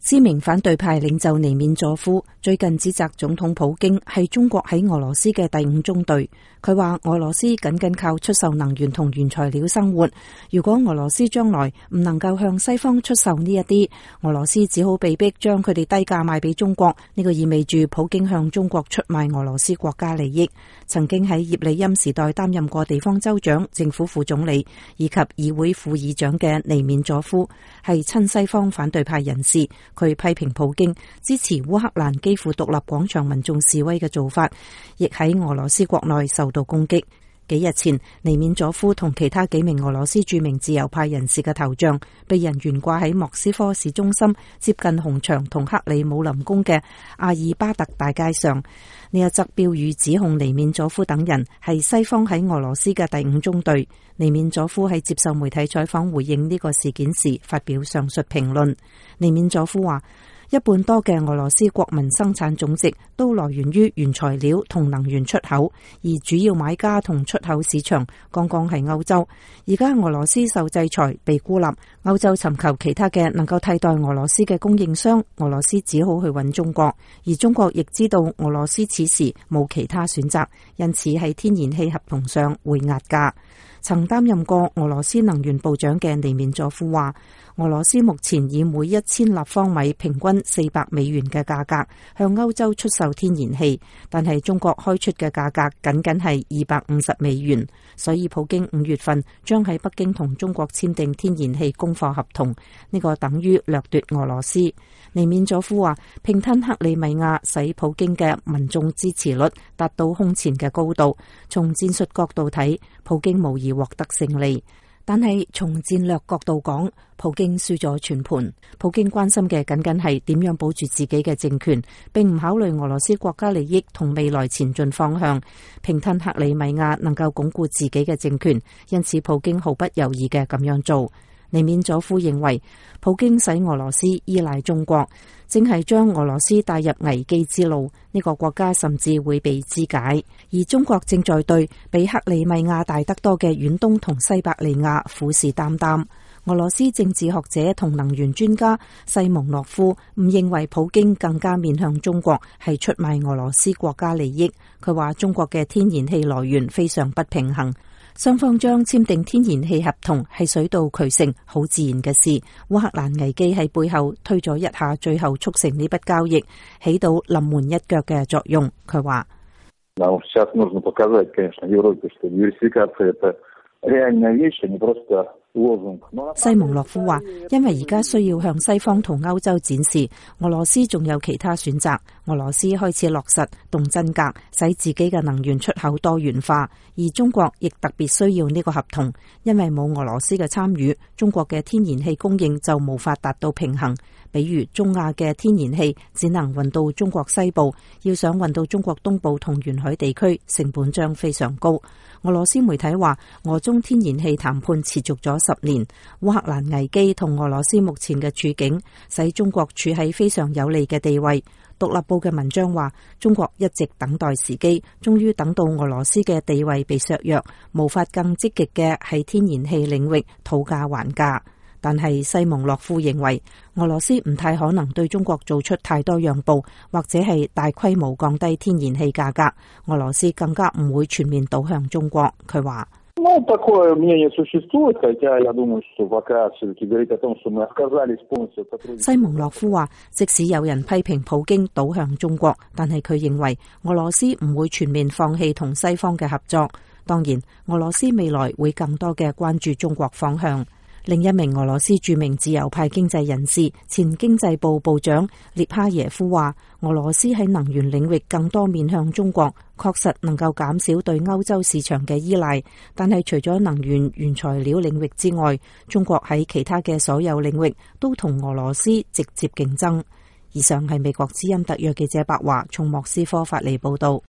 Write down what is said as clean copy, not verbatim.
知名反對派領袖尼緬佐夫最近指責總統普京係中國喺俄羅斯嘅第五中隊。佢話俄羅斯僅靠出售能源同原材料生活，如果俄羅斯將來唔能夠向西方出售呢一啲，俄羅斯只好被逼將佢哋低價賣俾中國。呢個意味住普京向中國出賣俄羅斯國家利益。曾經喺葉利欽時代擔任過地方州長、政府副總理以及議會副議長嘅尼緬佐夫係親西方反對派人士。佢批評普京支持烏克蘭基輔獨立廣場民眾示威嘅做法，亦喺俄羅斯國內受到攻擊。幾日前，尼緬佐夫同其他幾名俄羅斯著名自由派人士嘅頭像被人懸掛喺莫斯科市中心接近紅場同克里姆林宮嘅阿爾巴特大街上。呢一則標語指控尼緬佐夫等人係西方喺俄羅斯嘅第五中隊。尼緬佐夫喺接受媒體採訪回應呢個事件時發表上述評論。尼緬佐夫話，一半多嘅俄羅斯國民生產總值都來源於原材料同能源出口，而主要買家同出口市場剛剛係歐洲。而家俄羅斯受制裁被孤立，歐洲尋求其他嘅能夠替代俄羅斯嘅供應商，俄羅斯只好去揾中國。而中國亦知道俄羅斯此時冇其他選擇，因此喺天然氣合同上會壓價。曾擔任過俄羅斯能源部長嘅尼緬佐夫話，俄羅斯目前以每1000立方米平均400美元嘅價格向歐洲出售天然氣，但係中國開出嘅價格僅係250美元，所以普京5月份將喺北京同中國簽訂天然氣供貨合同，呢個等於掠奪俄羅斯。尼緬佐夫話，併吞克里米亞使普京嘅民眾支持率達到空前嘅高度，從戰術角度睇，普京無疑獲得勝利。但係從戰略角度講，普京輸咗全盤。普京關心嘅僅係點樣保住自己嘅政權，並唔考慮俄羅斯國家利益同未來前進方向。併吞克里米亞能夠鞏固自己嘅政權，因此普京毫不猶豫嘅咁樣做。尼緬佐夫認為，普京使俄羅斯依賴中國，正係將俄羅斯帶入危機之路，呢個國家甚至會被肢解。而中國正在對比克里米亞大得多嘅遠東同西伯利亞虎視眈眈。俄羅斯政治學者同能源專家西蒙諾夫唔認為普京更加面向中國係出賣俄羅斯國家利益。佢話中國嘅天然氣來源非常不平衡，雙方將簽訂天然氣合同係水到渠成，好自然嘅事。烏克蘭危機喺背後推咗一下，最後促成呢筆交易，起到臨門一腳嘅作用。佢話西蒙諾夫話，因為而家需要向西方同歐洲展示俄羅斯仲有其他選擇，俄羅斯開始落實動真格，使自己嘅能源出口多元化，而中國亦特別需要呢個合同，因為冇俄羅斯嘅參與，中國嘅天然氣供應就無法達到平衡。比如中亞嘅天然氣只能運到中國西部，要想運到中國東部同沿海地區，成本將非常高。俄羅斯媒體話，俄中天然氣談判持續咗10年，烏克蘭危機同俄羅斯目前嘅處境，使中國處喺非常有利嘅地位。獨立報嘅文章話，中國一直等待時機，終於等到俄羅斯嘅地位被削弱，無法更積極嘅喺天然氣領域討價還價。但係西蒙諾夫認為，俄羅斯唔太可能對中國做出太多讓步，或者係大規模降低天然氣價格。俄羅斯更加唔會全面倒向中國。佢話西蒙諾夫話，即使有人批評普京倒向中國，但係佢認為俄羅斯唔會全面放棄同西方嘅合作。當然，俄羅斯未來會更多嘅關注中國方向。另一名俄羅斯著名自由派經濟人士、前經濟部部長列哈耶夫話，俄羅斯喺能源領域更多面向中國，確實能夠減少對歐洲市場嘅依賴。但係除咗能源原材料領域之外，中國喺其他嘅所有領域都同俄羅斯直接競爭。以上係美國之音特約記者白華從莫斯科發嚟報道。